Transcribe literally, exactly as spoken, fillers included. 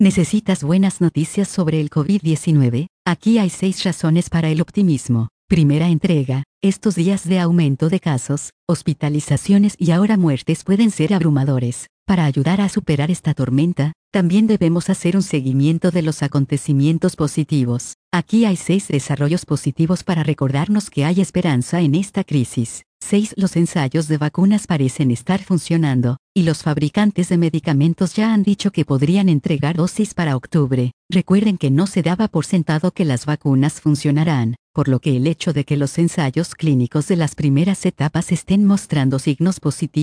¿Necesitas buenas noticias sobre el COVID diecinueve? Aquí hay seis razones para el optimismo. Primera entrega. Estos días de aumento de casos, hospitalizaciones y ahora muertes pueden ser abrumadores. Para ayudar a superar esta tormenta, también debemos hacer un seguimiento de los acontecimientos positivos. Aquí hay seis desarrollos positivos para recordarnos que hay esperanza en esta crisis. seis. Los ensayos de vacunas parecen estar funcionando, y los fabricantes de medicamentos ya han dicho que podrían entregar dosis para octubre. Recuerden que no se daba por sentado que las vacunas funcionarán, por lo que el hecho de que los ensayos clínicos de las primeras etapas estén mostrando signos positivos